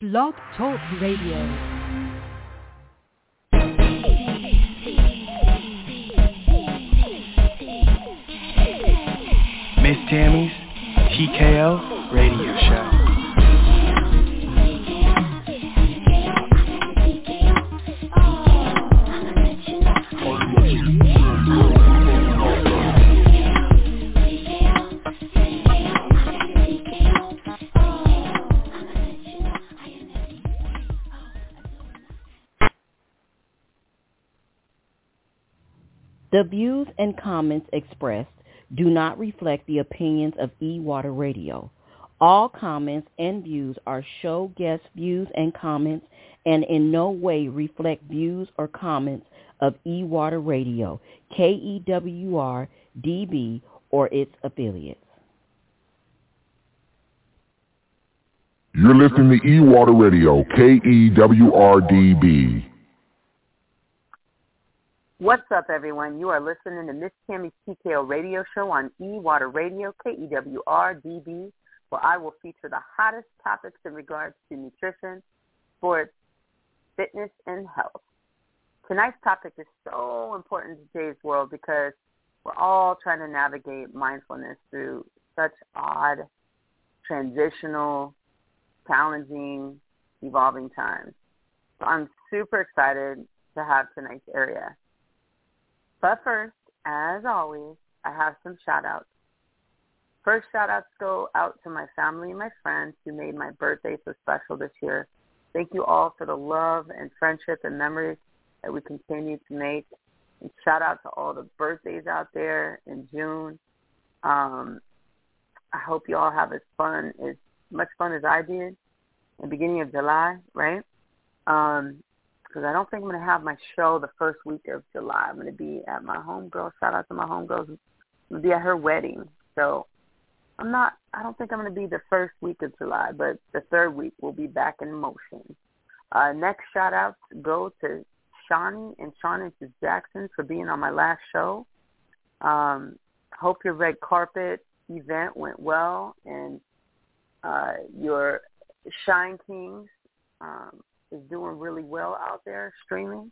Blog Talk Radio. Miss Tammy's TKO Radio Show. The views and comments expressed do not reflect the opinions of E-Water Radio. All comments and views are show guest views and comments and in no way reflect views or comments of E-Water Radio, KEWR, DB, or its affiliates. You're listening to E-Water Radio, KEWR-DB. What's up, everyone? You are listening to Miss Tammy's TKO radio show on E-Water Radio, KEWR-DB, where I will feature the hottest topics in regards to nutrition, sports, fitness, and health. Tonight's topic is so important in today's world because we're all trying to navigate mindfulness through such odd, transitional, challenging, evolving times. So I'm super excited to have tonight's area. But first, as always, I have some shout-outs. First shout-outs go out to my family and my friends who made my birthday so special this year. Thank you all for the love and friendship and memories that we continue to make. And shout-out to all the birthdays out there in June. I hope you all have as much fun as I did in the beginning of July, right? Because I don't think I'm going to have my show the first week of July. I'm going to be at my homegirl. Shout out to my homegirls. I'm going to be at her wedding. So I don't think I'm going to be the first week of July, but the third week we'll be back in motion. Next shout outs go to Shawnee and Mrs. Jackson for being on my last show. Hope your red carpet event went well and your Shine Kings is doing really well out there streaming.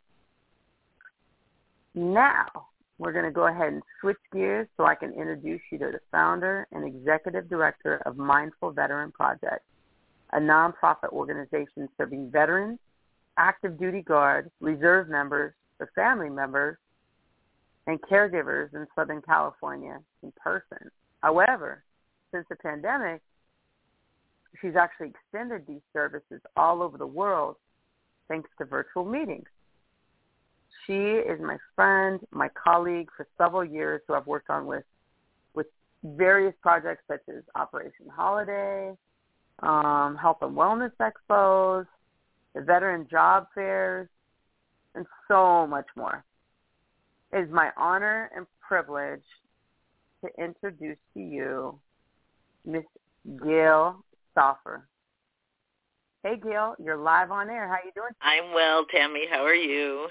Now, we're going to go ahead and switch gears so I can introduce you to the founder and executive director of Mindful Veteran Project, a nonprofit organization serving veterans, active duty guard, reserve members, their family members, and caregivers in Southern California in person. However, since the pandemic, she's actually extended these services all over the world thanks to virtual meetings. She is my friend, my colleague for several years who I've worked on with various projects such as Operation Holiday, Health and Wellness Expos, the Veteran Job Fairs, and so much more. It is my honor and privilege to introduce to you Miss Gail Stauffer. Hey, Gail, you're live on air. How you doing? I'm well, Tammy. How are you?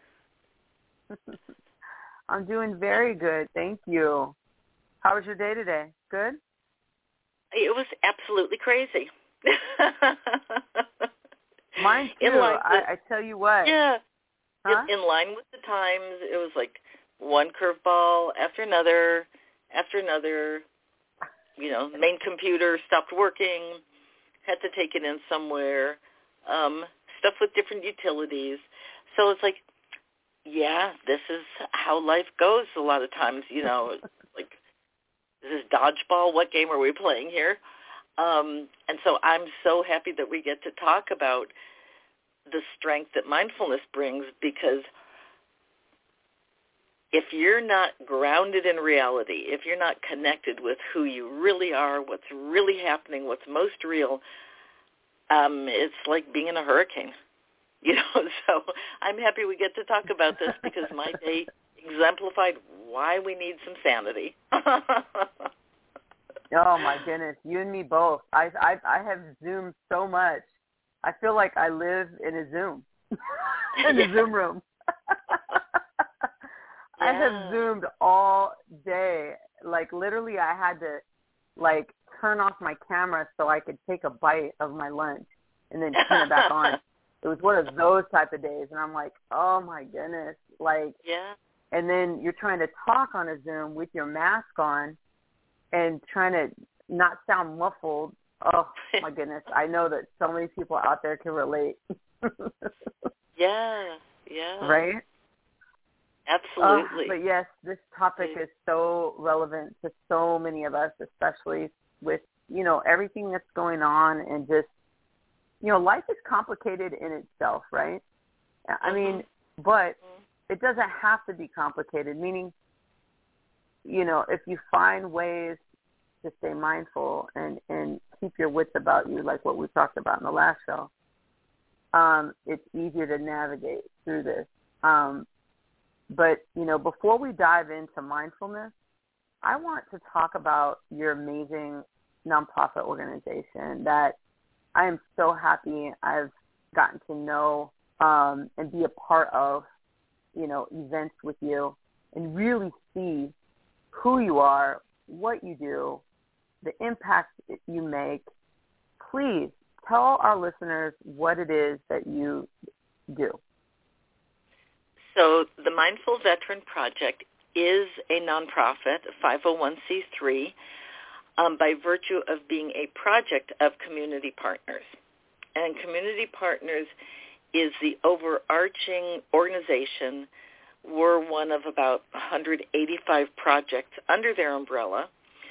I'm doing very good. Thank you. How was your day today? Good? It was absolutely crazy. Mine too. I tell you what. Yeah. Huh? In line with the times. It was like one curveball after another. You know, the main computer stopped working. Had to take it in somewhere, stuff with different utilities. So it's like, yeah, this is how life goes a lot of times, you know, like, this is dodgeball. What game are we playing here? And so I'm so happy that we get to talk about the strength that mindfulness brings, because if you're not grounded in reality, if you're not connected with who you really are, what's really happening, what's most real, it's like being in a hurricane, you know. So I'm happy we get to talk about this because my day exemplified why we need some sanity. Oh, my goodness. You and me both. I have Zoomed so much. I feel like I live in a Zoom, in a Zoom room. I have Zoomed all day. Like, literally, I had to, like, turn off my camera so I could take a bite of my lunch and then turn it back on. It was one of those type of days, and I'm like, oh my goodness, like, yeah. And then you're trying to talk on a Zoom with your mask on, and trying to not sound muffled. Oh my goodness, I know that so many people out there can relate. Yeah. Right? Absolutely. But yes, this topic is so relevant to so many of us, especially with, everything that's going on, and just, life is complicated in itself, right? I mean, but it doesn't have to be complicated, meaning, if you find ways to stay mindful and keep your wits about you, like what we talked about in the last show, it's easier to navigate through this. But, before we dive into mindfulness, I want to talk about your amazing nonprofit organization that I am so happy I've gotten to know and be a part of, events with you, and really see who you are, what you do, the impact you make. Please tell our listeners what it is that you do. So the Mindful Veteran Project is a nonprofit, a 501c3, by virtue of being a project of Community Partners. And Community Partners is the overarching organization. We're one of about 185 projects under their umbrella.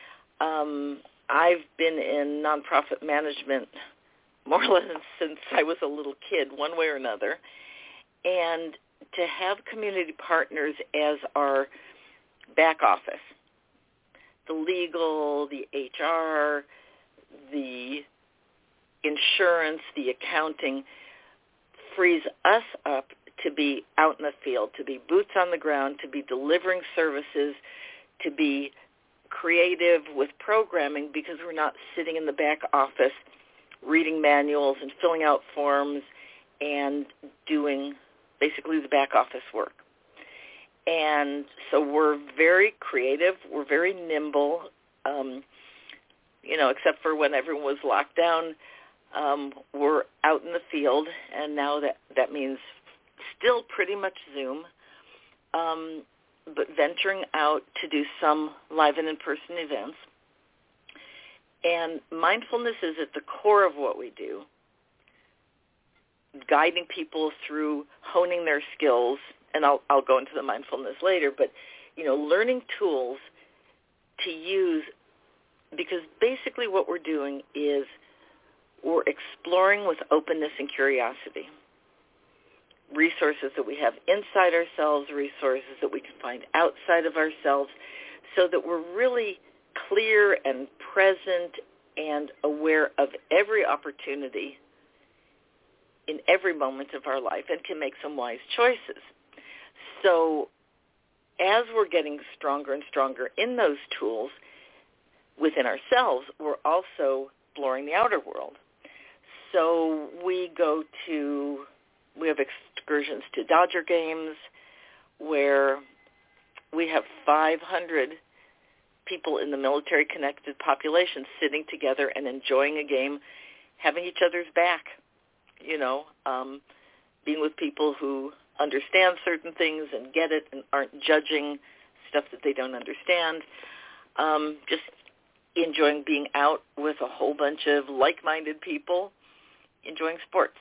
I've been in nonprofit management more or less since I was a little kid, one way or another. And to have Community Partners as our back office, the legal, the HR, the insurance, the accounting, frees us up to be out in the field, to be boots on the ground, to be delivering services, to be creative with programming, because we're not sitting in the back office reading manuals and filling out forms and doing basically the back office work. And so we're very creative, we're very nimble, except for when everyone was locked down. We're out in the field, and now that means still pretty much Zoom, but venturing out to do some live and in-person events. And mindfulness is at the core of what we do, guiding people through honing their skills, and I'll go into the mindfulness later, but, learning tools to use, because basically what we're doing is we're exploring with openness and curiosity resources that we have inside ourselves, resources that we can find outside of ourselves, so that we're really clear and present and aware of every opportunity in every moment of our life and can make some wise choices. So as we're getting stronger and stronger in those tools within ourselves, we're also exploring the outer world. So we have excursions to Dodger games where we have 500 people in the military-connected population sitting together and enjoying a game, having each other's back, being with people who understand certain things and get it and aren't judging stuff that they don't understand, just enjoying being out with a whole bunch of like-minded people, enjoying sports.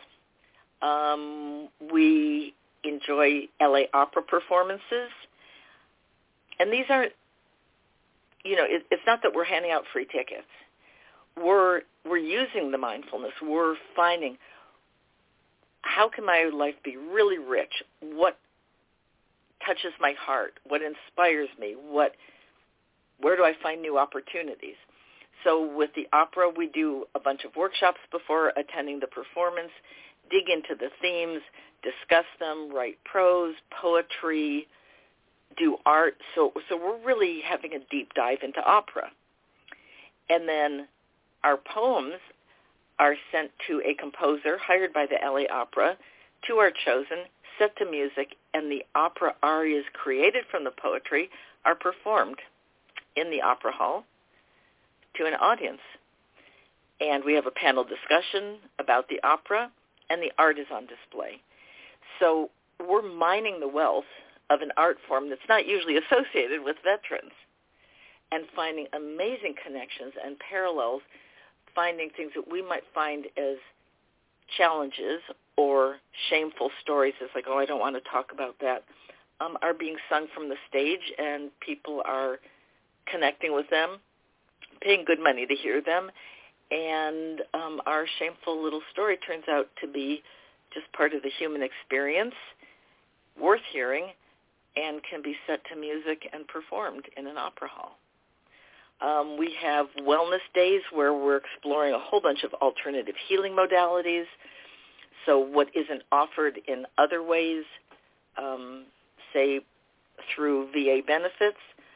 We enjoy LA Opera performances, and these aren't, it's not that we're handing out free tickets. We're using the mindfulness. We're finding, how can my life be really rich? What touches my heart? What inspires me? Where do I find new opportunities? So with the opera, we do a bunch of workshops before attending the performance, dig into the themes, discuss them, write prose, poetry, do art. So we're really having a deep dive into opera. And then our poems are sent to a composer hired by the LA Opera, to our chosen, set to music, and the opera arias created from the poetry are performed in the opera hall to an audience. And we have a panel discussion about the opera, and the art is on display. So we're mining the wealth of an art form that's not usually associated with veterans, and finding amazing connections and parallels, finding things that we might find as challenges or shameful stories, as like, oh, I don't want to talk about that, are being sung from the stage, and people are connecting with them, paying good money to hear them, and our shameful little story turns out to be just part of the human experience, worth hearing, and can be set to music and performed in an opera hall. We have wellness days where we're exploring a whole bunch of alternative healing modalities. So what isn't offered in other ways, say through VA benefits,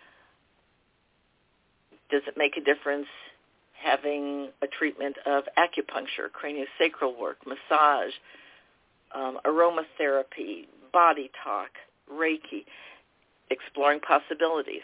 does it make a difference having a treatment of acupuncture, craniosacral work, massage, aromatherapy, body talk, Reiki, exploring possibilities.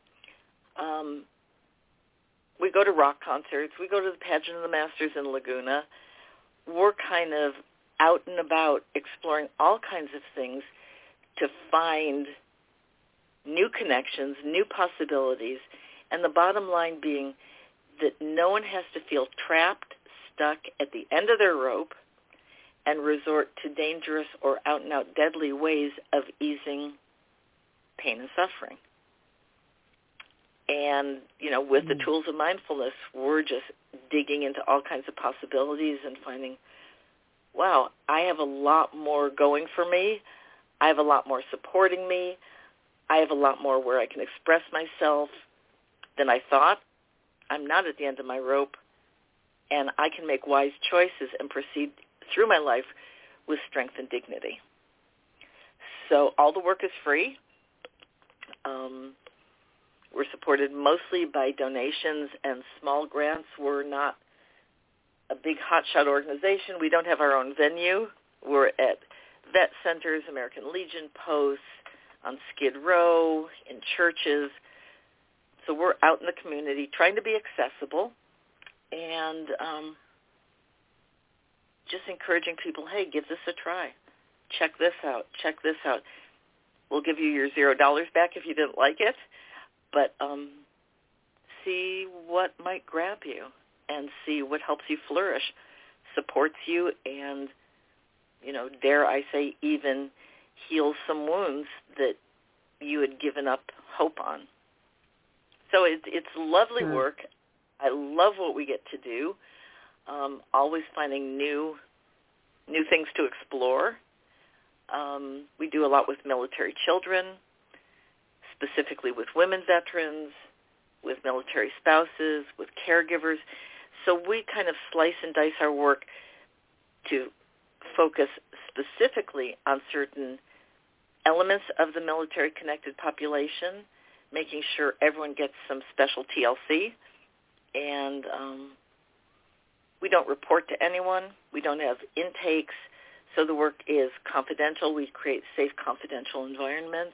We go to rock concerts. We go to the Pageant of the Masters in Laguna. We're kind of out and about exploring all kinds of things to find new connections, new possibilities, and the bottom line being that no one has to feel trapped, stuck at the end of their rope and resort to dangerous or out-and-out deadly ways of easing pain and suffering. And, you know, with the tools of mindfulness, we're just digging into all kinds of possibilities and finding, wow, I have a lot more going for me. I have a lot more supporting me. I have a lot more where I can express myself than I thought. I'm not at the end of my rope, and I can make wise choices and proceed through my life with strength and dignity. So all the work is free. We're supported mostly by donations and small grants. We're not a big hotshot organization. We don't have our own venue. We're at vet centers, American Legion posts, on Skid Row, in churches. So we're out in the community trying to be accessible and just encouraging people, hey, give this a try. Check this out. Check this out. We'll give you your $0 back if you didn't like it, but see what might grab you and see what helps you flourish, supports you, and, you know, dare I say, even heals some wounds that you had given up hope on. So it's lovely work. I love what we get to do. Always finding new things to explore. We do a lot with military children, specifically with women veterans, with military spouses, with caregivers. So we kind of slice and dice our work to focus specifically on certain elements of the military-connected population, making sure everyone gets some special TLC. And we don't report to anyone. We don't have intakes. So the work is confidential. We create safe, confidential environments.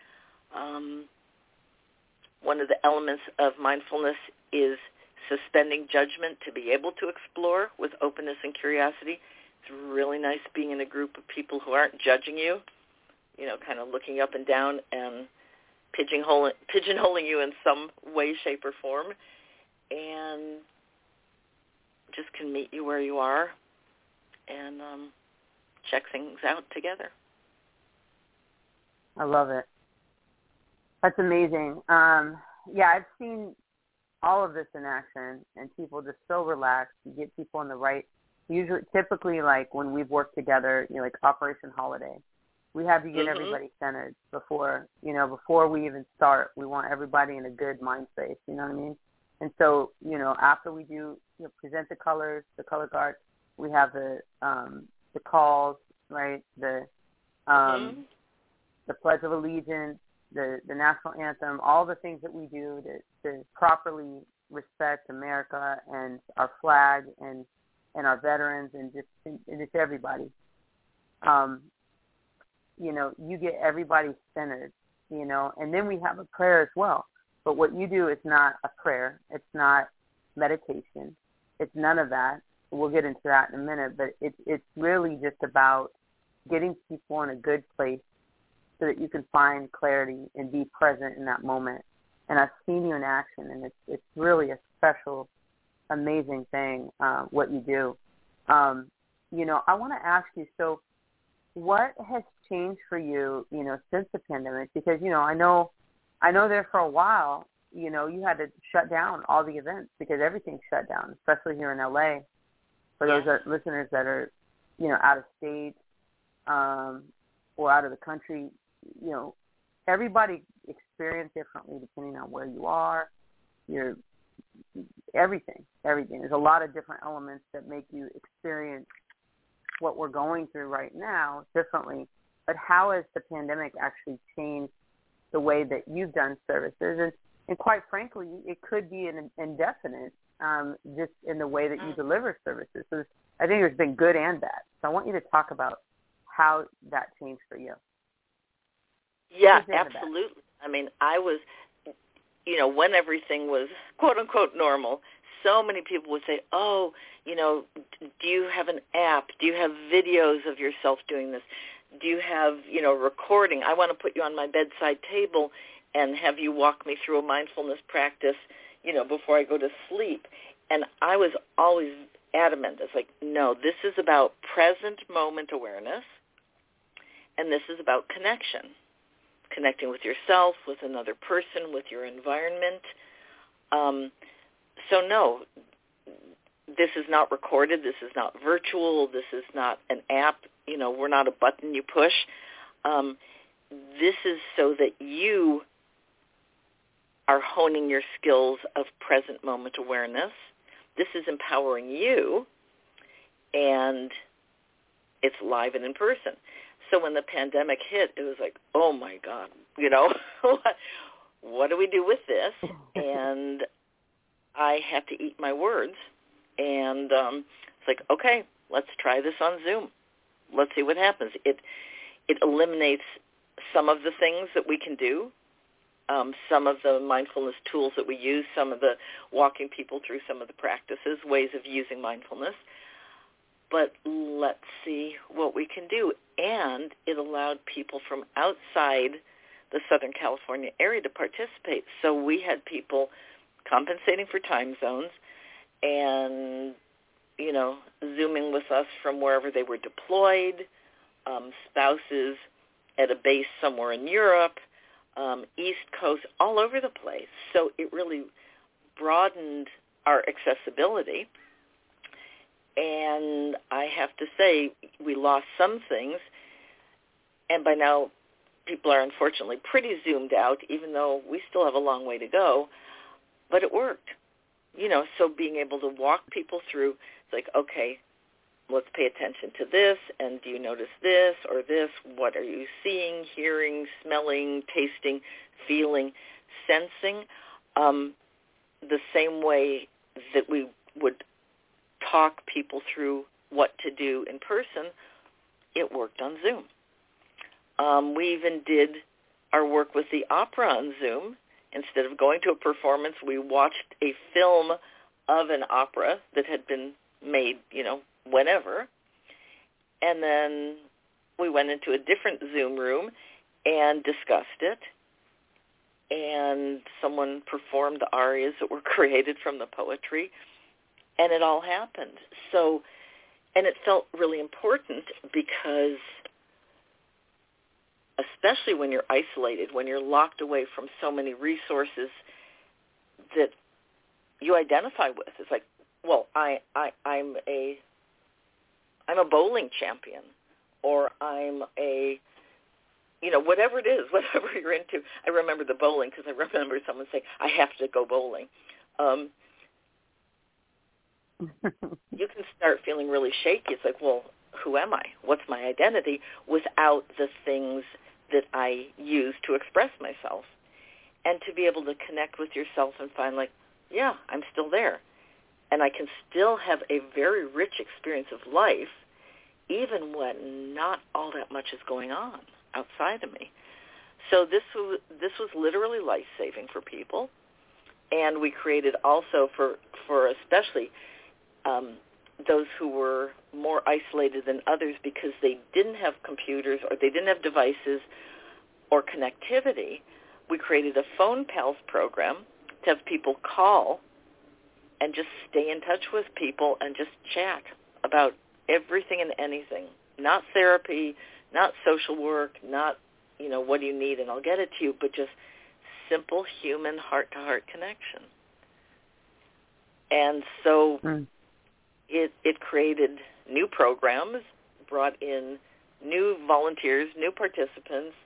One of the elements of mindfulness is suspending judgment to be able to explore with openness and curiosity. It's really nice being in a group of people who aren't judging you, you know, kind of looking up and down and pigeonholing you in some way, shape, or form, and just can meet you where you are and check things out together. I love it. That's amazing. Yeah, I've seen all of this in action, and people just so relaxed. You get people in the right, typically like when we've worked together, you know, like Operation Holiday, we have to get everybody centered before we even start. We want everybody in a good mind space, you know what I mean? And so, you know, after we do, you know, present the colors, the color guard, we have the calls, right? The Pledge of Allegiance, the national anthem, all the things that we do to properly respect America and our flag and our veterans and just everybody. You know, you get everybody centered, you know, and then we have a prayer as well. But what you do is not a prayer. It's not meditation. it's none of that. We'll get into that in a minute, but it's really just about getting people in a good place so that you can find clarity and be present in that moment. And I've seen you in action, and it's really a special, amazing thing, what you do. You know, I want to ask you, so what has changed for you, you know, since the pandemic? Because, you know, I know there for a while, you know, you had to shut down all the events because everything shut down, especially here in LA. For those listeners that are, you know, out of state or out of the country, you know, everybody experiences differently depending on where you are, everything. There's a lot of different elements that make you experience what we're going through right now differently. But how has the pandemic actually changed the way that you've done services? And quite frankly, it could be an indefinite, just in the way that you deliver services. So I think there's been good and bad. So I want you to talk about how that changed for you. Yeah, absolutely. I mean, I was, you know, when everything was quote unquote normal, so many people would say, oh, you know, do you have an app? Do you have videos of yourself doing this? Do you have, you know, recording? I want to put you on my bedside table and have you walk me through a mindfulness practice, you know, before I go to sleep. And I was always adamant. It's like, no, this is about present moment awareness, and this is about connection, connecting with yourself, with another person, with your environment. So no, this is not recorded. This is not virtual. This is not an app. You know, we're not a button you push. This is so that you are honing your skills of present moment awareness. This is empowering you, and it's live and in person. So when the pandemic hit, it was like, oh, my God, you know, what do we do with this? And I had to eat my words. And it's like, okay, let's try this on Zoom. Let's see what happens. It eliminates some of the things that we can do, some of the mindfulness tools that we use, some of the walking people through some of the practices, ways of using mindfulness. But let's see what we can do. And it allowed people from outside the Southern California area to participate. So we had people compensating for time zones and, you know, Zooming with us from wherever they were deployed, spouses at a base somewhere in Europe, East Coast, all over the place. So it really broadened our accessibility. And I have to say, we lost some things, and by now people are unfortunately pretty zoomed out, even though we still have a long way to go, but it worked. You know, so being able to walk people through, it's like, okay, let's pay attention to this, and do you notice this or this? What are you seeing, hearing, smelling, tasting, feeling, sensing? The same way that we would talk people through what to do in person, it worked on Zoom. We even did our work with the opera on Zoom. Instead of going to a performance, we watched a film of an opera that had been made, you know, whenever. And then we went into a different Zoom room and discussed it. And someone performed the arias that were created from the poetry. And it all happened. So, and it felt really important because especially when you're isolated, when you're locked away from so many resources that you identify with. It's like, well, I'm a bowling champion, or I'm a, you know, whatever it is, whatever you're into. I remember the bowling because I remember someone saying, I have to go bowling. You can start feeling really shaky. It's like, well, who am I? What's my identity? Without the things that I use to express myself. And to be able to connect with yourself and find like, yeah, I'm still there. And I can still have a very rich experience of life even when not all that much is going on outside of me. So this was literally life-saving for people. And we created also for especially those who were more isolated than others because they didn't have computers or they didn't have devices or connectivity, we created a Phone Pals program to have people call and just stay in touch with people and just chat about everything and anything. Not therapy, not social work, not, what do you need and I'll get it to you, but just simple human heart-to-heart connection. And so it created new programs, brought in new volunteers, new participants,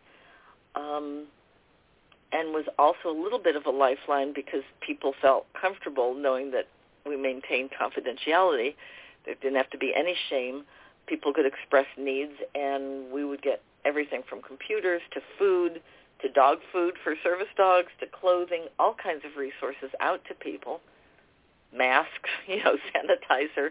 and was also a little bit of a lifeline because people felt comfortable knowing that we maintained confidentiality. There didn't have to be any shame. People could express needs, and we would get everything from computers to food to dog food for service dogs to clothing, all kinds of resources out to people, masks, sanitizer,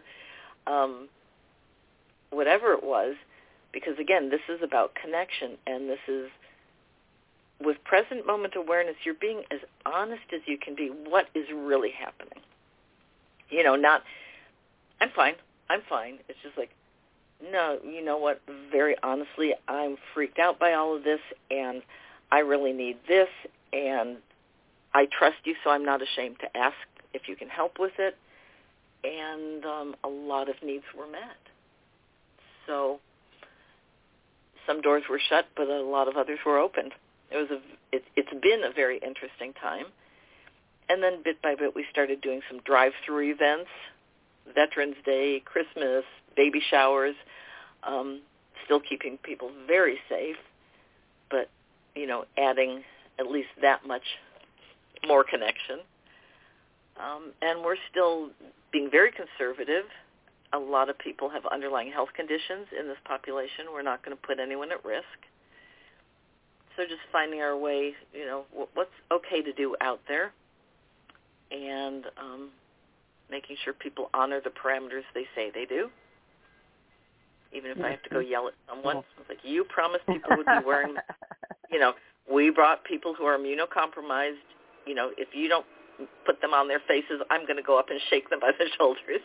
whatever it was, because, again, this is about connection, and this is, with present moment awareness, you're being as honest as you can be. What is really happening? Not, I'm fine. It's just like, no, you know what, very honestly, I'm freaked out by all of this, and I really need this, and I trust you, so I'm not ashamed to ask if you can help with it. And a lot of needs were met. So some doors were shut, but a lot of others were opened. It's been a very interesting time. And then bit by bit we started doing some drive-through events, Veterans Day, Christmas, baby showers, still keeping people very safe, but, adding at least that much more connection. And we're still being very conservative. A lot of people have underlying health conditions in this population. We're not going to put anyone at risk. So just finding our way, what's okay to do out there, and making sure people honor the parameters they say they do. Even if I have to go yell at someone, it's like, you promised people would be wearing, we brought people who are immunocompromised. If you don't put them on their faces, I'm going to go up and shake them by the shoulders.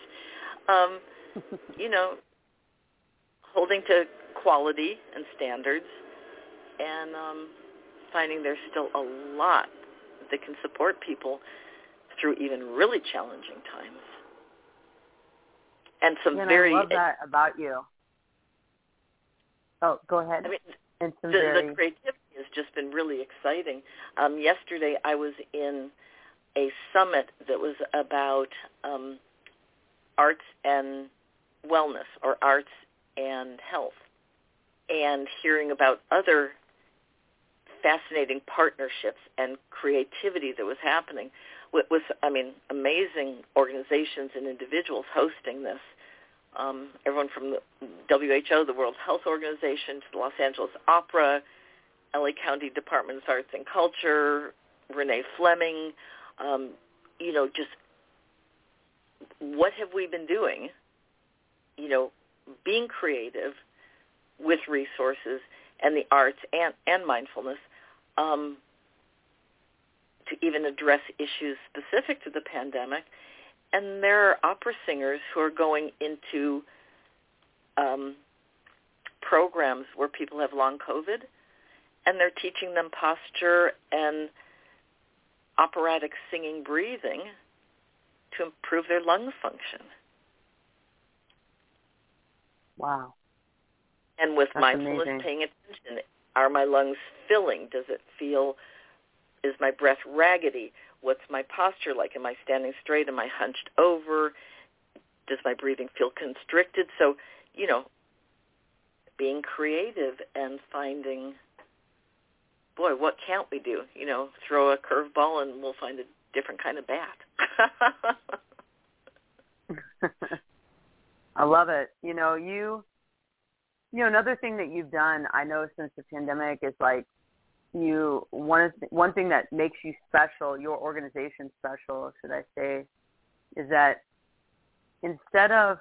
Holding to quality and standards, and finding there's still a lot that can support people through even really challenging times. And some I love that about you. Oh, go ahead. The creativity has just been really exciting. Yesterday I was in a summit that was about arts and wellness, or arts and health, and hearing about other fascinating partnerships and creativity that was happening with amazing organizations and individuals hosting this. Everyone from the WHO, the World Health Organization, to the Los Angeles Opera, LA County Department of Arts and Culture, Renee Fleming, just what have we been doing, being creative with resources and the arts and mindfulness to even address issues specific to the pandemic. And there are opera singers who are going into programs where people have long COVID, and they're teaching them posture and operatic singing breathing to improve their lung function. Wow. And with That's mindfulness, amazing. paying attention, are my lungs filling? Does it feel, is my breath raggedy? What's my posture like? Am I standing straight? Am I hunched over? Does my breathing feel constricted? So, being creative and finding, boy, what can't we do? Throw a curveball and we'll find a different kind of bat. I love it. Another thing that you've done, I know, since the pandemic is like one thing that makes you special, your organization special, should I say, is that instead of,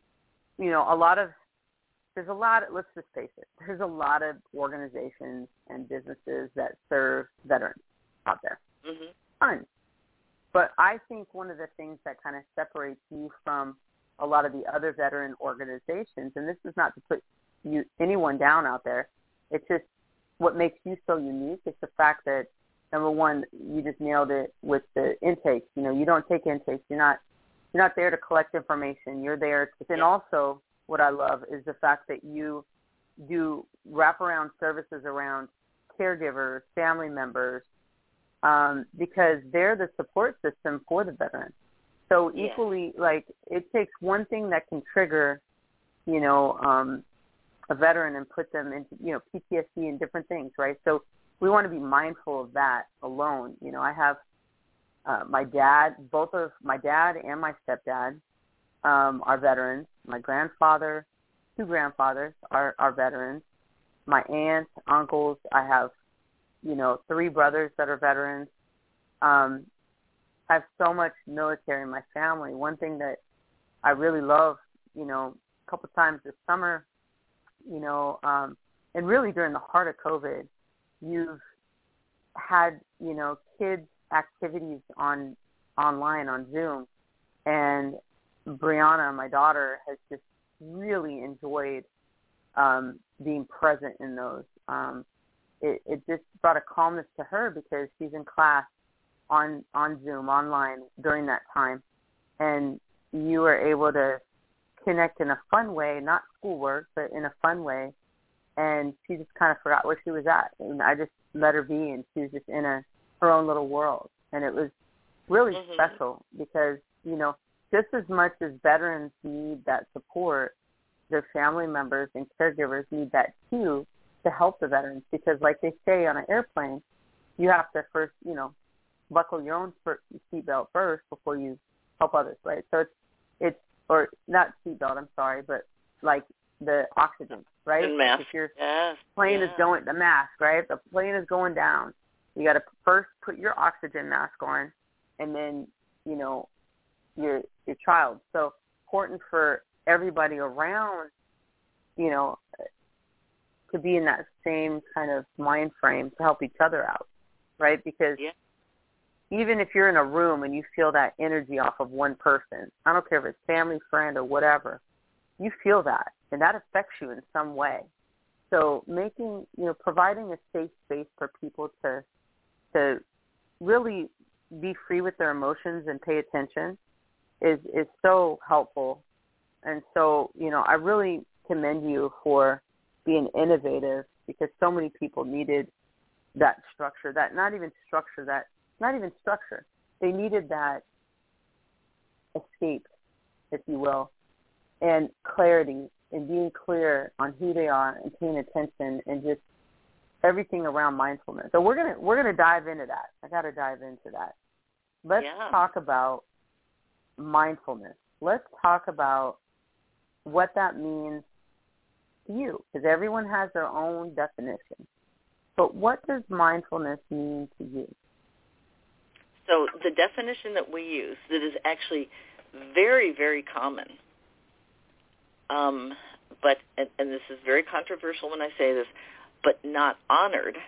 let's just face it, there's a lot of organizations and businesses that serve veterans out there. Mm-hmm. Tons. But I think one of the things that kind of separates you from a lot of the other veteran organizations. And this is not to put anyone down out there. It's just what makes you so unique is the fact that, number one, you just nailed it with the intakes. You know, you don't take intakes. You're not there to collect information. You're there to, and also what I love is the fact that you do wraparound services around caregivers, family members, because they're the support system for the veteran. So equally, like, it takes one thing that can trigger, you know, a veteran and put them into, you know, PTSD and different things, right? So we want to be mindful of that alone. You know, I have my dad, both of my dad and my stepdad are veterans. My grandfather, 2 grandfathers are veterans. My aunts, uncles, I have, you know, 3 brothers that are veterans. I have so much military in my family. One thing that I really love, you know, a couple times this summer, you know, and really during the heart of COVID, you've had, you know, kids' activities online on Zoom. And Brianna, my daughter, has just really enjoyed being present in those. It just brought a calmness to her because she's in class on Zoom, online during that time. And you were able to connect in a fun way, not schoolwork, but in a fun way. And she just kind of forgot where she was at. And I just let her be, and she was just in her own little world. And it was really special because, you know, just as much as veterans need that support, their family members and caregivers need that too to help the veterans. Because like they say on an airplane, you have to first, you know, buckle your own seatbelt first before you help others, right? So it's or not seatbelt, I'm sorry, but like the oxygen, right? And mask. If your plane is going, the mask, right? The plane is going down. You got to first put your oxygen mask on, and then, you know, your child. So important for everybody around, you know, to be in that same kind of mind frame to help each other out, right? Because even if you're in a room and you feel that energy off of one person, I don't care if it's family, friend, or whatever, you feel that, and that affects you in some way. So making, you know, providing a safe space for people to really be free with their emotions and pay attention is so helpful. And so, you know, I really commend you for being innovative because so many people needed that structure, not even structure. They needed that escape, if you will, and clarity and being clear on who they are and paying attention and just everything around mindfulness. So we're gonna dive into that. I got to dive into that. Let's talk about mindfulness. Let's talk about what that means to you, because everyone has their own definition. But what does mindfulness mean to you? So the definition that we use that is actually very, very common, but and this is very controversial when I say this, but not honored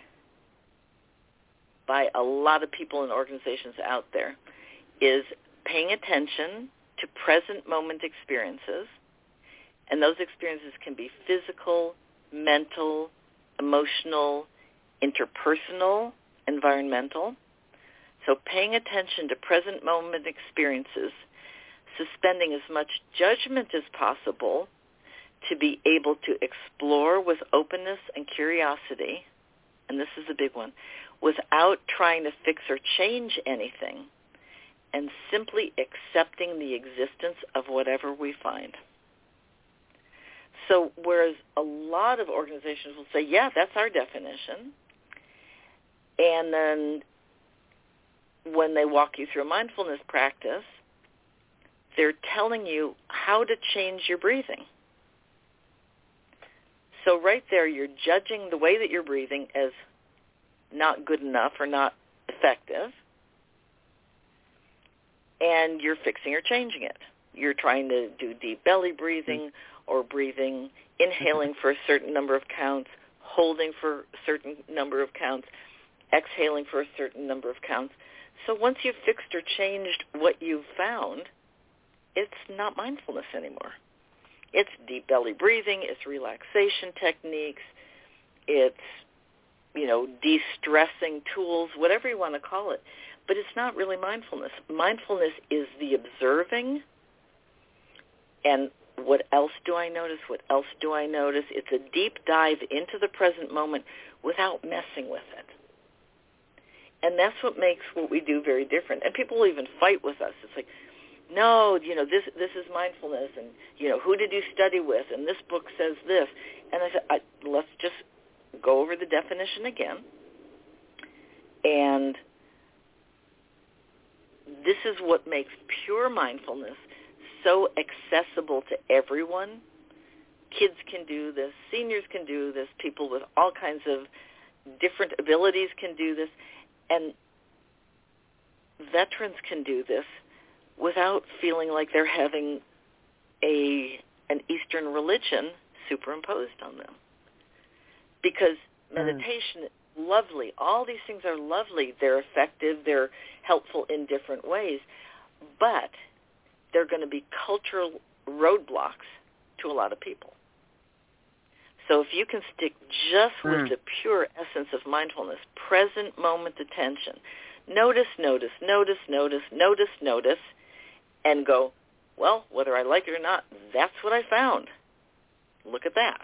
by a lot of people and organizations out there, is paying attention to present moment experiences. And those experiences can be physical, mental, emotional, interpersonal, environmental. So paying attention to present moment experiences, suspending as much judgment as possible to be able to explore with openness and curiosity, and this is a big one, without trying to fix or change anything, and simply accepting the existence of whatever we find. So whereas a lot of organizations will say, yeah, that's our definition, and then when they walk you through a mindfulness practice, they're telling you how to change your breathing. So right there, you're judging the way that you're breathing as not good enough or not effective, and you're fixing or changing it. You're trying to do deep belly breathing or breathing, inhaling for a certain number of counts, holding for a certain number of counts, exhaling for a certain number of counts. So once you've fixed or changed what you've found, it's not mindfulness anymore. It's deep belly breathing, it's relaxation techniques, it's, de-stressing tools, whatever you want to call it. But it's not really mindfulness. Mindfulness is the observing, and what else do I notice? What else do I notice? It's a deep dive into the present moment without messing with it. And that's what makes what we do very different. And people will even fight with us. It's like, no, this is mindfulness, and, who did you study with? And this book says this. And I said, let's just go over the definition again. And this is what makes pure mindfulness so accessible to everyone. Kids can do this. Seniors can do this. People with all kinds of different abilities can do this. And veterans can do this without feeling like they're having an Eastern religion superimposed on them. Because meditation is lovely. All these things are lovely. They're effective. They're helpful in different ways. But they're going to be cultural roadblocks to a lot of people. So if you can stick just with the pure essence of mindfulness, present moment attention, notice, and go, well, whether I like it or not, that's what I found. Look at that.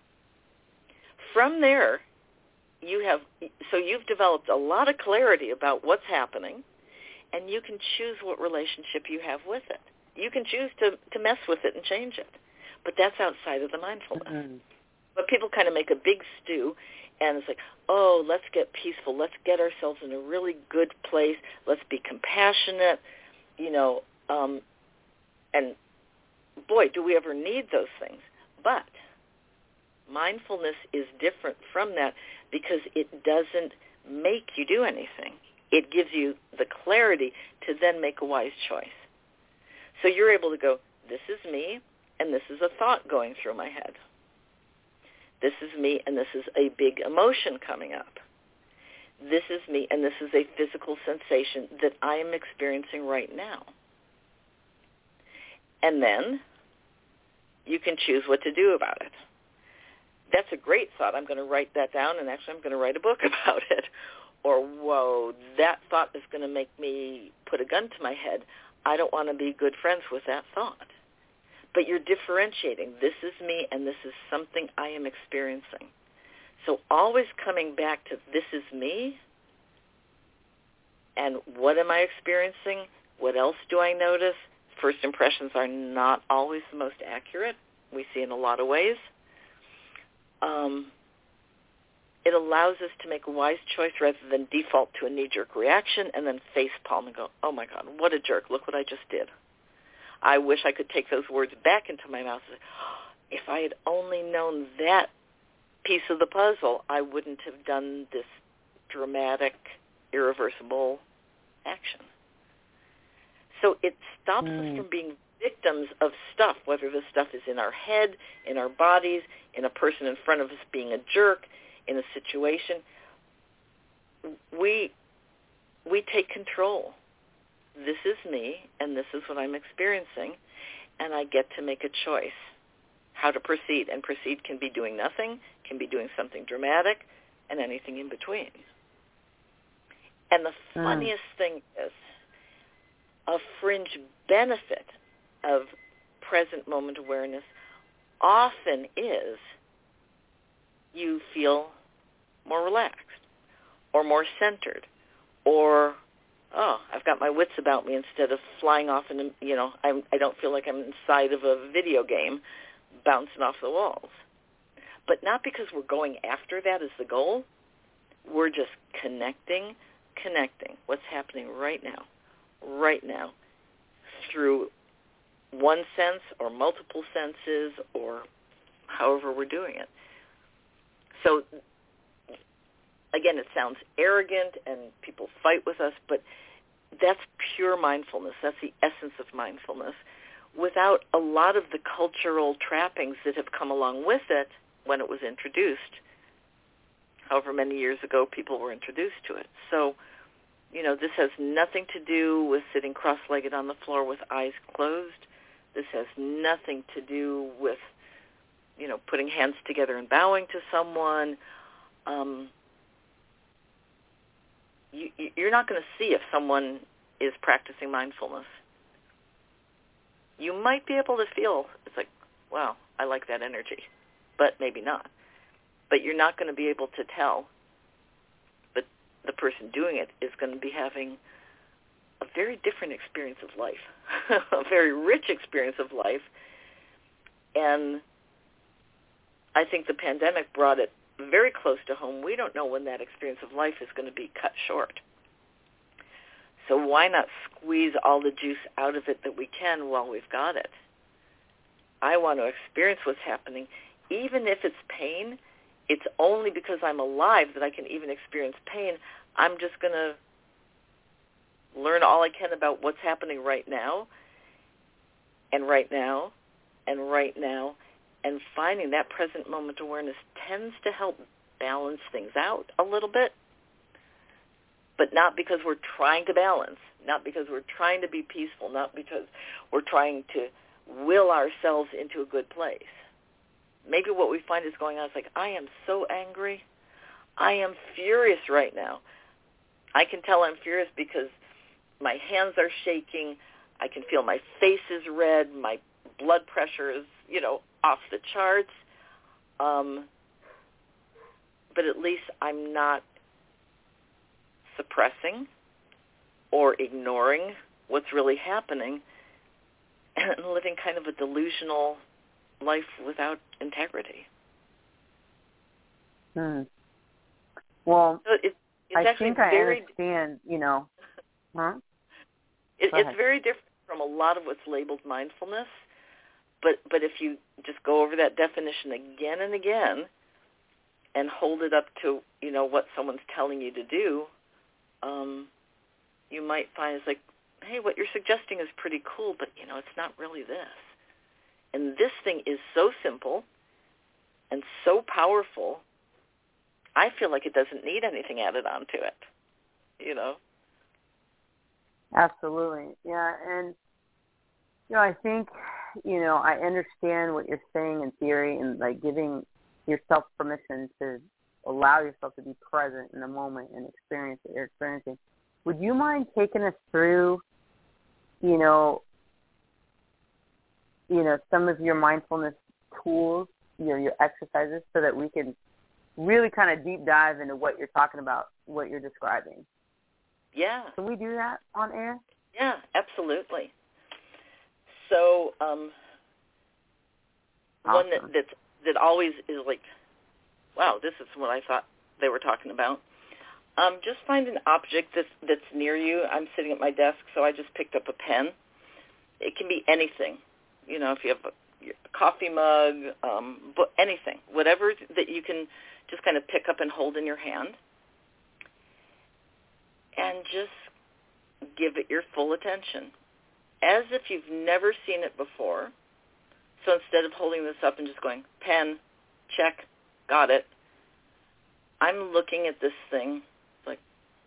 From there, you've developed a lot of clarity about what's happening, and you can choose what relationship you have with it. You can choose to mess with it and change it, but that's outside of the mindfulness. But people kind of make a big stew, and it's like, oh, let's get peaceful. Let's get ourselves in a really good place. Let's be compassionate, and boy, do we ever need those things. But mindfulness is different from that because it doesn't make you do anything. It gives you the clarity to then make a wise choice. So you're able to go, this is me, and this is a thought going through my head. This is me, and this is a big emotion coming up. This is me, and this is a physical sensation that I am experiencing right now. And then you can choose what to do about it. That's a great thought. I'm going to write that down, and actually I'm going to write a book about it. Or, whoa, that thought is going to make me put a gun to my head. I don't want to be good friends with that thought. But you're differentiating. This is me, and this is something I am experiencing. So always coming back to this is me, and what am I experiencing? What else do I notice? First impressions are not always the most accurate. We see in a lot of ways. It allows us to make a wise choice rather than default to a knee-jerk reaction and then face palm and go, oh, my God, what a jerk. Look what I just did. I wish I could take those words back into my mouth and say, oh, if I had only known that piece of the puzzle, I wouldn't have done this dramatic, irreversible action. So it stops us from being victims of stuff, whether the stuff is in our head, in our bodies, in a person in front of us being a jerk, in a situation. We take control. This is me, and this is what I'm experiencing, and I get to make a choice how to proceed. And proceed can be doing nothing, can be doing something dramatic, and anything in between. And the funniest thing is, a fringe benefit of present moment awareness often is you feel more relaxed or more centered or, oh, I've got my wits about me instead of flying off and, I don't feel like I'm inside of a video game bouncing off the walls. But not because we're going after that as the goal. We're just connecting what's happening right now, through one sense or multiple senses or however we're doing it. So, again, it sounds arrogant and people fight with us, but that's pure mindfulness. That's the essence of mindfulness without a lot of the cultural trappings that have come along with it when it was introduced. However many years ago people were introduced to it. So, this has nothing to do with sitting cross-legged on the floor with eyes closed. This has nothing to do with, putting hands together and bowing to someone. You're not going to see if someone is practicing mindfulness. You might be able to feel, it's like, wow, I like that energy, but maybe not. But you're not going to be able to tell. But the person doing it is going to be having a very different experience of life, a very rich experience of life. And I think the pandemic brought it very close to home. We don't know when that experience of life is going to be cut short. So why not squeeze all the juice out of it that we can while we've got it? I want to experience what's happening. Even if it's pain, it's only because I'm alive that I can even experience pain. I'm just going to learn all I can about what's happening right now, and right now, and right now, and finding that present moment awareness tends to help balance things out a little bit, but not because we're trying to balance, not because we're trying to be peaceful, not because we're trying to will ourselves into a good place. Maybe what we find is going on is like, I am so angry. I am furious right now. I can tell I'm furious because my hands are shaking. I can feel my face is red. My blood pressure is, off the charts. But at least I'm not suppressing or ignoring what's really happening and living kind of a delusional life without integrity. Well, so it's I think I understand, It's very different from a lot of what's labeled mindfulness, but if you just go over that definition again and again and hold it up to, what someone's telling you to do, you might find it's like, hey, what you're suggesting is pretty cool, but, it's not really this. And this thing is so simple and so powerful, I feel like it doesn't need anything added onto it, Absolutely. Yeah. And, I think, I understand what you're saying in theory and like giving yourself permission to allow yourself to be present in the moment and experience what you're experiencing. Would you mind taking us through, some of your mindfulness tools, your exercises, so that we can really kind of deep dive into what you're talking about, what you're describing? Yeah. Can we do that on air? Yeah, absolutely. So awesome. One that always is like, wow, this is what I thought they were talking about. Just find an object that's near you. I'm sitting at my desk, so I just picked up a pen. It can be anything. If you have a coffee mug, anything, whatever that you can just kind of pick up and hold in your hand. And just give it your full attention, as if you've never seen it before. So instead of holding this up and just going, pen, check, got it, I'm looking at this thing like,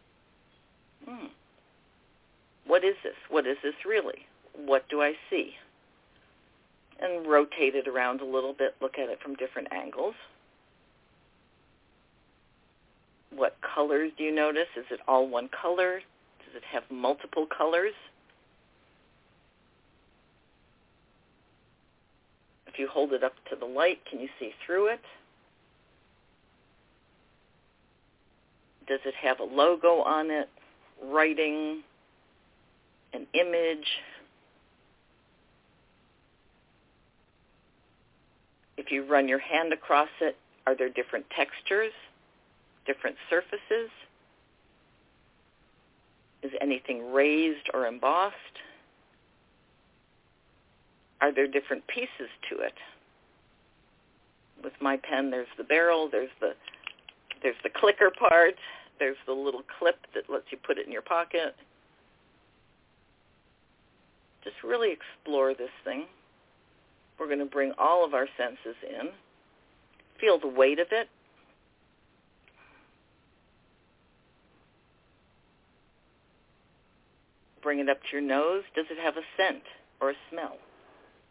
what is this? What is this really? What do I see? And rotate it around a little bit, look at it from different angles. What colors do you notice? Is it all one color? Does it have multiple colors? If you hold it up to the light, can you see through it? Does it have a logo on it, writing, an image? If you run your hand across it, are there different textures, different surfaces? Is anything raised or embossed? Are there different pieces to it? With my pen, there's the barrel, there's the clicker part, there's the little clip that lets you put it in your pocket. Just really explore this thing. We're going to bring all of our senses in. Feel the weight of it. Bring it up to your nose. Does it have a scent or a smell?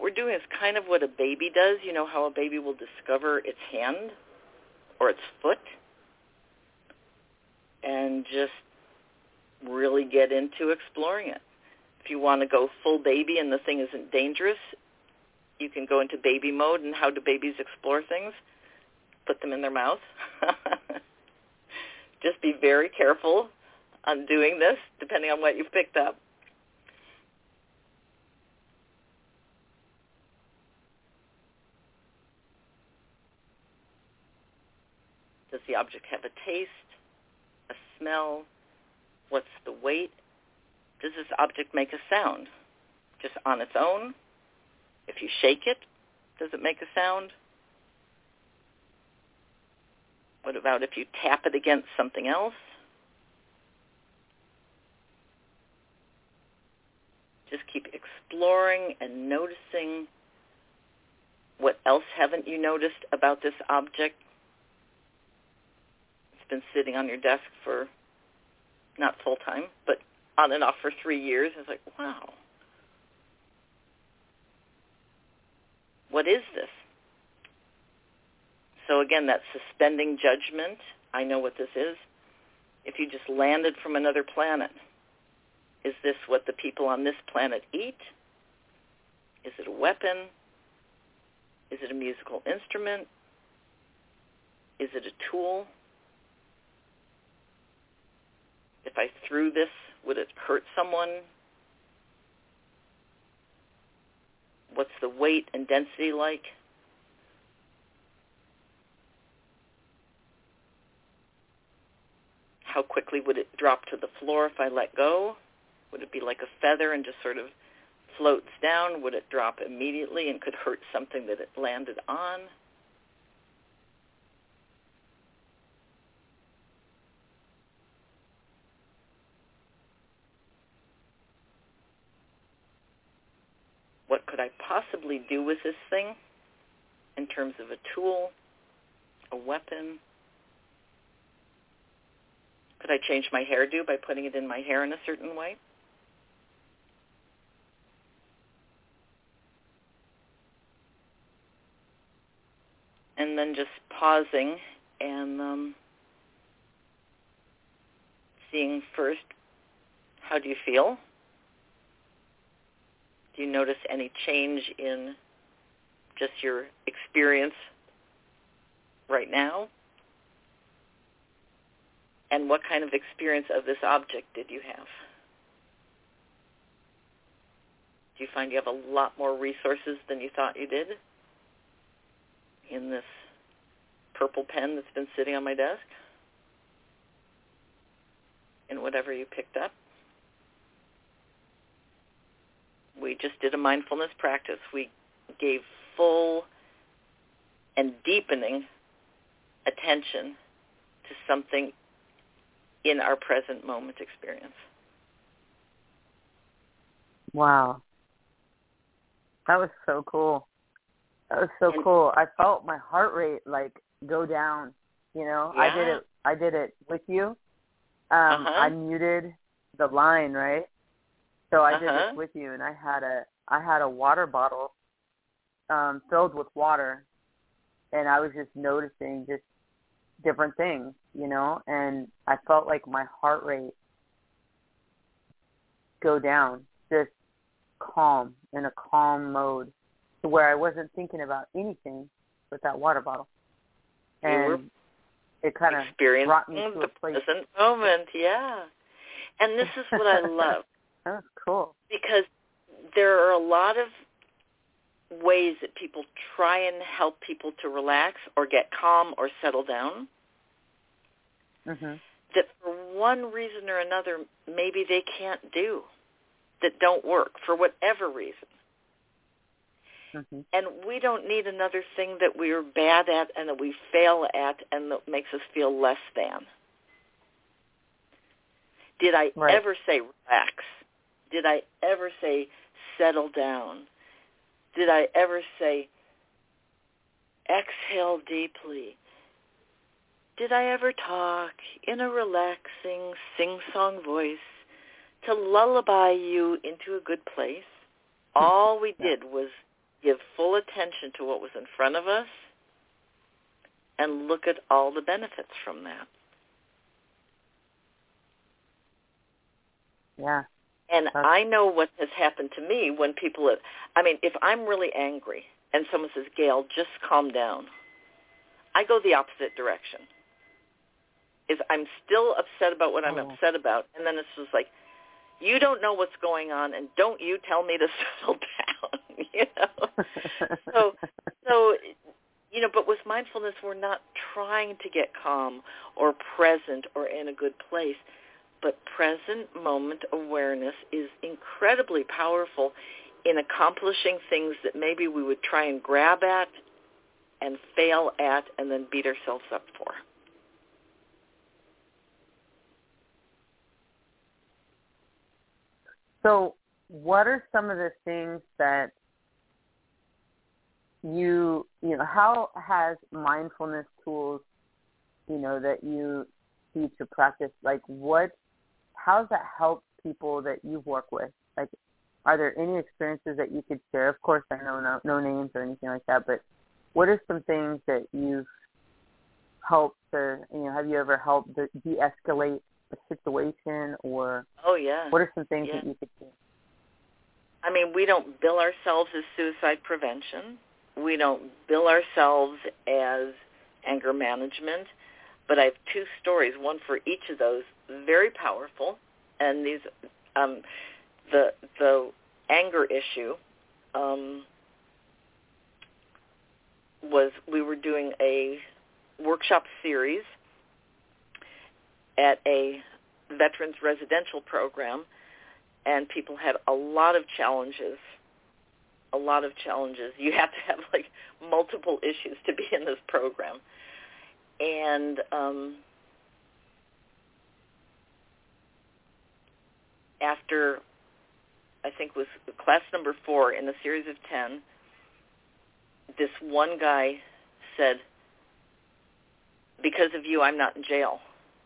we're doing is kind of what a baby does. You know how a baby will discover its hand or its foot and just really get into exploring it. If you want to go full baby and the thing isn't dangerous, you can go into baby mode. And how do babies explore things? Put them in their mouth. Just be very careful on doing this, depending on what you've picked up. Does the object have a taste, a smell? What's the weight? Does this object make a sound just on its own? If you shake it, does it make a sound? What about if you tap it against something else? Just keep exploring and noticing. What else haven't you noticed about this object? It's been sitting on your desk for, not full time, but on and off for 3 years. It's like, wow. What is this? So again, that's suspending judgment. I know what this is. If you just landed from another planet, is this what the people on this planet eat? Is it a weapon? Is it a musical instrument? Is it a tool? If I threw this, would it hurt someone? What's the weight and density like? How quickly would it drop to the floor if I let go? Would it be like a feather and just sort of floats down? Would it drop immediately and could hurt something that it landed on? What could I possibly do with this thing in terms of a tool, a weapon? Could I change my hairdo by putting it in my hair in a certain way? And then just pausing and seeing first, how do you feel? Do you notice any change in just your experience right now? And what kind of experience of this object did you have? Do you find you have a lot more resources than you thought you did in this purple pen that's been sitting on my desk? In whatever you picked up? We just did a mindfulness practice. We gave full and deepening attention to something in our present moment experience. Wow. That was so cool. That was so cool. I felt my heart rate go down. You know, yeah. I did it with you. I muted the line, right? So I did this with you, and I had a water bottle filled with water, and I was just noticing just different things, you know, and I felt like my heart rate go down, just calm, in a calm mode, to where I wasn't thinking about anything with that water bottle. And it kind of brought me to a place. The present moment, yeah. And this is what I love. That was cool. Because there are a lot of ways that people try and help people to relax or get calm or settle down that for one reason or another maybe they can't do, that don't work for whatever reason. And we don't need another thing that we're bad at and that we fail at and that makes us feel less than. Did I ever say relax? Did I ever say settle down? Did I ever say exhale deeply? Did I ever talk in a relaxing, sing-song voice to lullaby you into a good place? All we did was attention to what was in front of us and look at all the benefits from that. Yeah. And I know what has happened to me when people have, if I'm really angry and someone says, Gail, just calm down, I go the opposite direction. Is I'm still upset about what I'm upset about, and then it's just like, you don't know what's going on, and don't you tell me to settle down, So, but with mindfulness, we're not trying to get calm or present or in a good place, but present moment awareness is incredibly powerful in accomplishing things that maybe we would try and grab at and fail at and then beat ourselves up for. So what are some of the things that how has mindfulness tools, that you see to practice, how does that help people that you've worked with? Like, are there any experiences that you could share? Of course, I know no names or anything like that, but what are some things that you've helped have you ever helped de-escalate a situation, or what are some things that you could do? We don't bill ourselves as suicide prevention. We don't bill ourselves as anger management, but I have two stories, one for each of those, very powerful. And these, the anger issue was we were doing a workshop series at a veterans residential program, and people had a lot of challenges. You have to have multiple issues to be in this program. And after, I think it was class number 4 in a series of 10, this one guy said, because of you, I'm not in jail.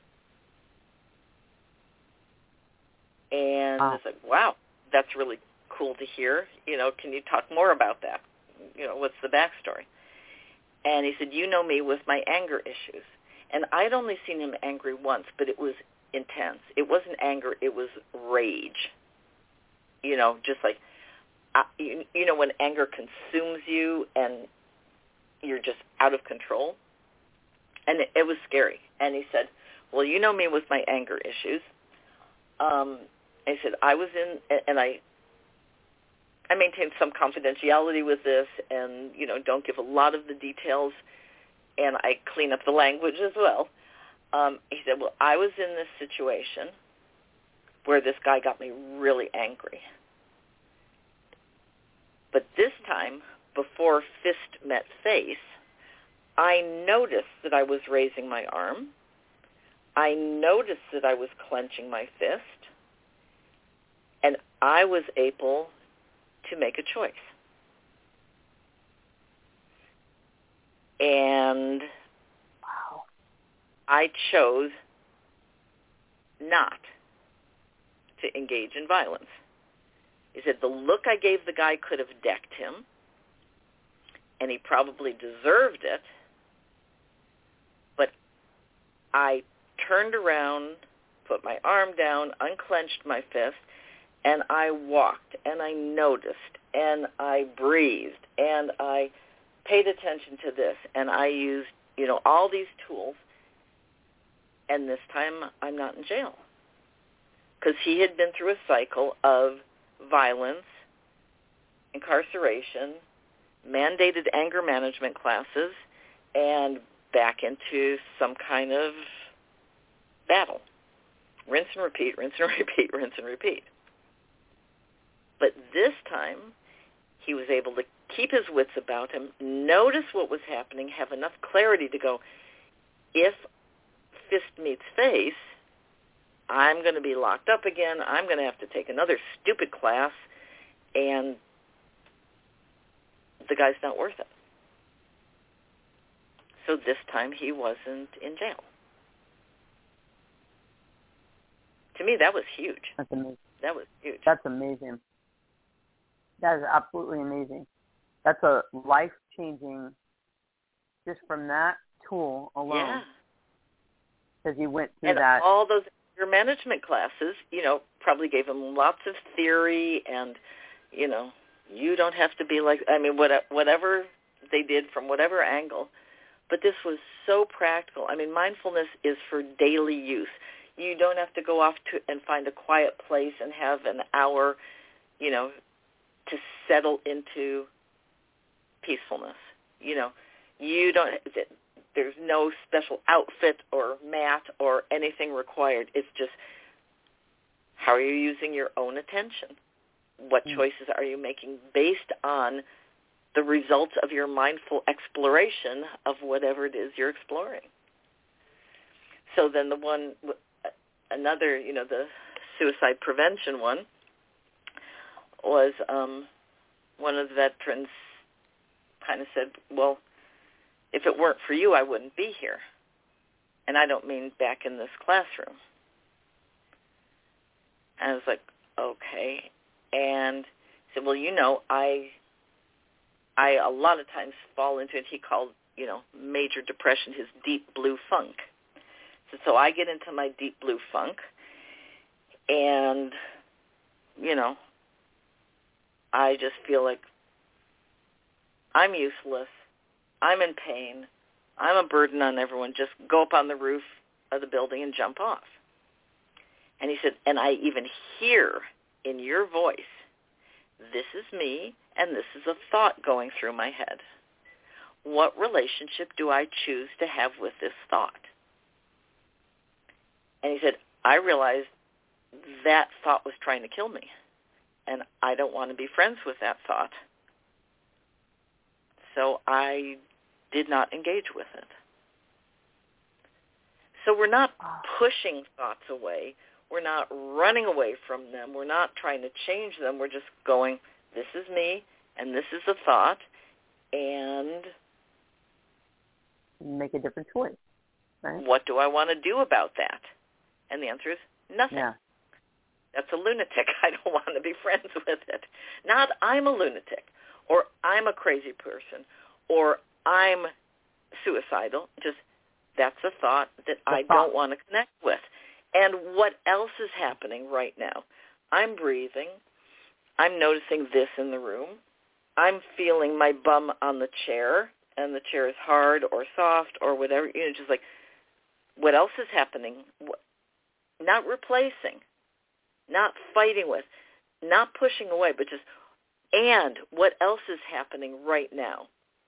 And it's like, wow, that's really cool to hear. Can you talk more about that? What's the backstory? And he said, you know me with my anger issues. And I'd only seen him angry once, but it was intense. It wasn't anger, it was rage. Just like, when anger consumes you and you're just out of control. And it was scary. And he said, well, you know me with my anger issues. I said, I was in, and I maintain some confidentiality with this and, don't give a lot of the details, and I clean up the language as well. He said, well, I was in this situation where this guy got me really angry. But this time, before fist met face, I noticed that I was raising my arm. I noticed that I was clenching my fist. And I was able to make a choice. And I chose not to engage in violence. He said the look I gave the guy could have decked him, and he probably deserved it, but I turned around, put my arm down, unclenched my fist, and I walked, and I noticed, and I breathed, and I paid attention to this, and I used, all these tools, and this time I'm not in jail. Because he had been through a cycle of violence, incarceration, mandated anger management classes, and back into some kind of battle. Rinse and repeat, rinse and repeat, rinse and repeat. But this time, he was able to keep his wits about him, notice what was happening, have enough clarity to go, if fist meets face, I'm going to be locked up again, I'm going to have to take another stupid class, and the guy's not worth it. So this time he wasn't in jail. To me, that was huge. That's amazing. That was huge. That's amazing. That is absolutely amazing. That's a life-changing, just from that tool alone. Yeah. Because you went through and that. All those your management classes, probably gave them lots of theory and, you don't have to be like, whatever they did from whatever angle. But this was so practical. Mindfulness is for daily use. You don't have to go off and find a quiet place and have an hour, to settle into peacefulness. You don't. There's no special outfit or mat or anything required. It's just how are you using your own attention? What choices are you making based on the results of your mindful exploration of whatever it is you're exploring? So then the suicide prevention one was one of the veterans kind of said, well, if it weren't for you, I wouldn't be here. And I don't mean back in this classroom. And I was like, okay. And he said, well, I a lot of times fall into it. He called, major depression his deep blue funk. So I get into my deep blue funk and, I just feel like I'm useless. I'm in pain. I'm a burden on everyone. Just go up on the roof of the building and jump off. And he said, and I even hear in your voice, this is me and this is a thought going through my head. What relationship do I choose to have with this thought? And he said, I realized that thought was trying to kill me, and I don't want to be friends with that thought. So I did not engage with it. So we're not pushing thoughts away. We're not running away from them. We're not trying to change them. We're just going, this is me, and this is a thought, and make a different choice. Right? What do I want to do about that? And the answer is nothing. Yeah. That's a lunatic. I don't want to be friends with it. Not I'm a lunatic, or I'm a crazy person, or I'm suicidal. Just that's a thought that I don't want to connect with. And what else is happening right now? I'm breathing. I'm noticing this in the room. I'm feeling my bum on the chair, and the chair is hard or soft or whatever. Just like what else is happening? Not replacing, not fighting with, not pushing away, but just, and what else is happening right now?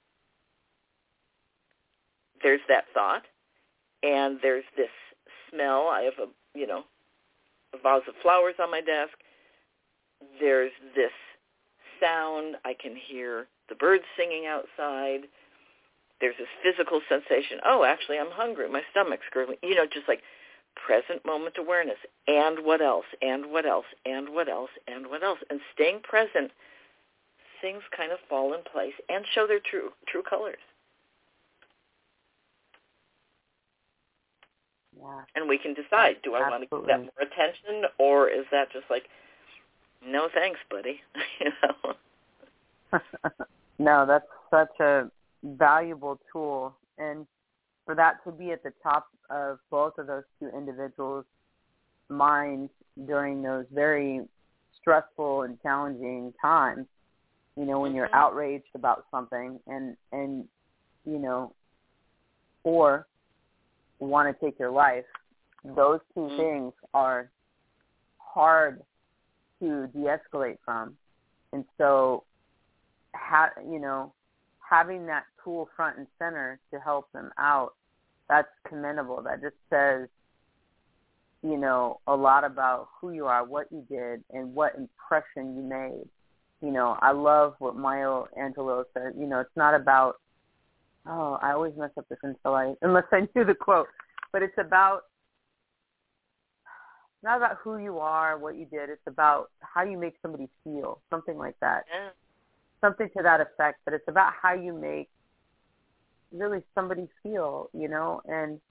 There's that thought, and there's this smell. I have a vase of flowers on my desk. There's this sound. I can hear the birds singing outside. There's this physical sensation. Oh, actually, I'm hungry. My stomach's gurgling. Just like present moment awareness. And what else? And what else? And what else? And what else? And staying present, things kind of fall in place and show their true colors. Yeah. And we can decide, do I want to give that more attention, or is that just like, no thanks, buddy? No, that's such a valuable tool. And for that to be at the top of both of those two individuals' minds during those very stressful and challenging times, when you're outraged about something and or want to take your life, those two things are hard to de-escalate from. And so, having that tool front and center to help them out, that's commendable. That just says, a lot about who you are, what you did, and what impression you made. I love what Maya Angelou said. It's not about, I always mess up this unless I knew the quote. But it's not about who you are, what you did. It's about how you make somebody feel, something like that. Yeah. Something to that effect. But it's about how you make really somebody feel, and,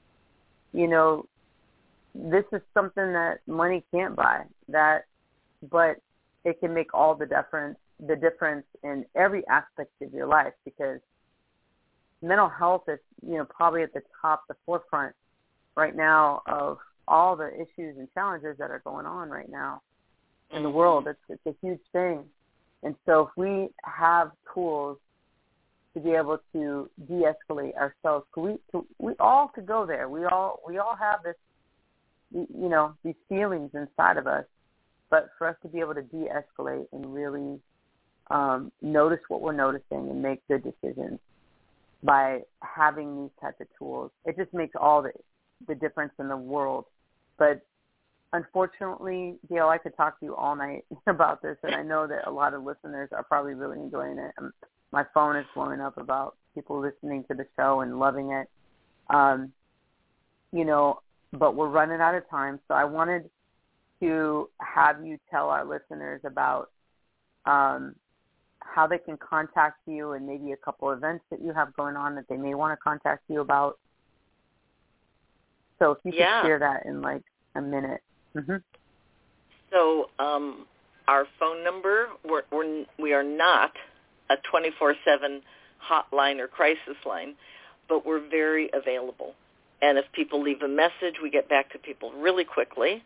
this is something that money can't buy, but it can make all the difference the difference in every aspect of your life, because mental health is, probably at the forefront right now of all the issues and challenges that are going on right now in the world. It's a huge thing. And so if we have tools to be able to de-escalate ourselves, we all could go there. We all have this, these feelings inside of us. But for us to be able to de-escalate and really notice what we're noticing and make good decisions by having these types of tools, it just makes all the difference in the world. But unfortunately, Gail, I could talk to you all night about this, and I know that a lot of listeners are probably really enjoying it. My phone is blowing up about people listening to the show and loving it. But we're running out of time, so I wanted to have you tell our listeners about how they can contact you and maybe a couple events that you have going on that they may want to contact you about. So if you could share that in like a minute. Mm-hmm. So our phone number, we are not a 24/7 hotline or crisis line, but we're very available. And if people leave a message, we get back to people really quickly.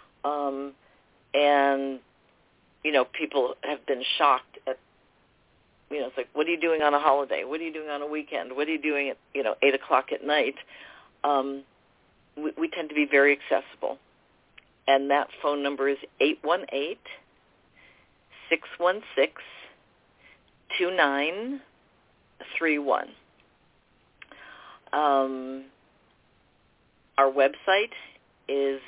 And, people have been shocked at, it's like, what are you doing on a holiday? What are you doing on a weekend? What are you doing at, 8 o'clock at night? We tend to be very accessible. And that phone number is 818-616-2931. Our website is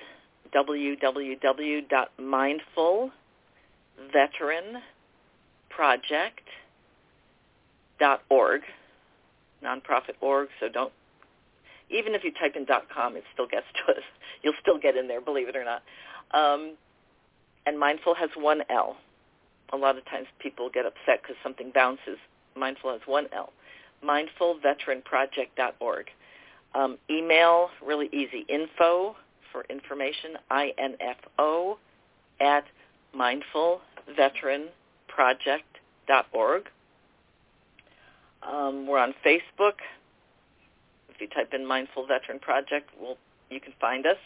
www.mindfulveteranproject.org, nonprofit org, so even if you type in .com, it still gets to us. You'll still get in there, believe it or not. And Mindful has one L. A lot of times people get upset because something bounces. Mindful has one L. Mindfulveteranproject.org. Email, really easy, info for information, info at mindfulveteranproject.org. We're on Facebook. If you type in Mindful Veteran Project, you can find us.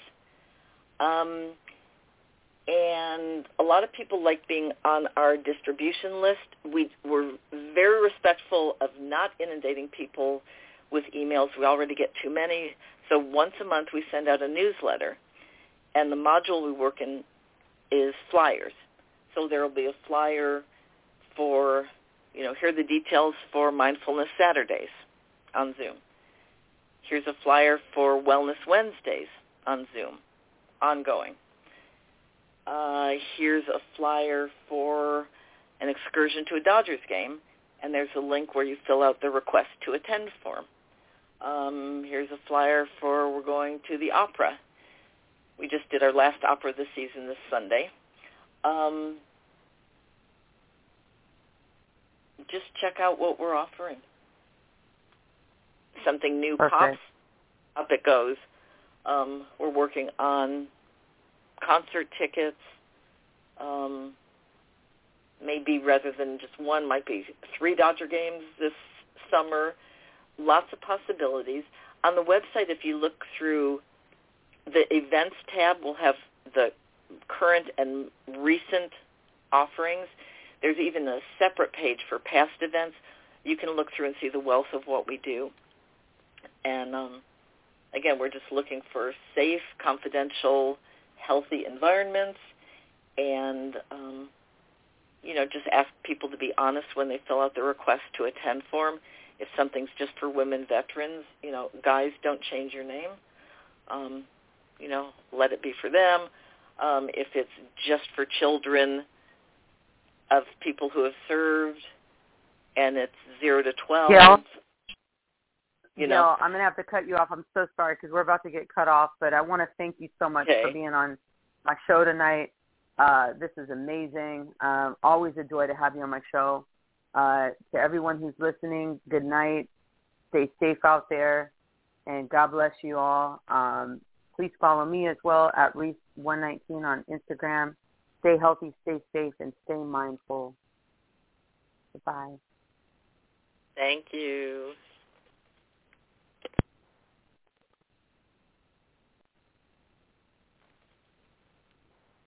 And a lot of people like being on our distribution list. We're very respectful of not inundating people with emails. We already get too many. So once a month we send out a newsletter, and the module we work in is flyers. So there will be a flyer for, here are the details for Mindfulness Saturdays on Zoom. Here's a flyer for Wellness Wednesdays on Zoom, ongoing. Here's a flyer for an excursion to a Dodgers game, and there's a link where you fill out the request to attend form. Here's a flyer for we're going to the opera. We just did our last opera this season this Sunday. Just check out what we're offering. Something new pops, up it goes. We're working on concert tickets. Maybe rather than just one, might be 3 Dodger games this summer. Lots of possibilities. On the website, if you look through the events tab, we'll have the current and recent offerings. There's even a separate page for past events. You can look through and see the wealth of what we do. And again, we're just looking for safe, confidential, healthy environments, and just ask people to be honest when they fill out the request to attend form. If something's just for women veterans, guys, don't change your name. Let it be for them. If it's just for children of people who have served, and it's 0 to 12. Yeah. I'm going to have to cut you off. I'm so sorry because we're about to get cut off, but I want to thank you so much for being on my show tonight. This is amazing. Always a joy to have you on my show. To everyone who's listening, good night. Stay safe out there, and God bless you all. Please follow me as well at Reese119 on Instagram. Stay healthy, stay safe, and stay mindful. Bye-bye. Thank you.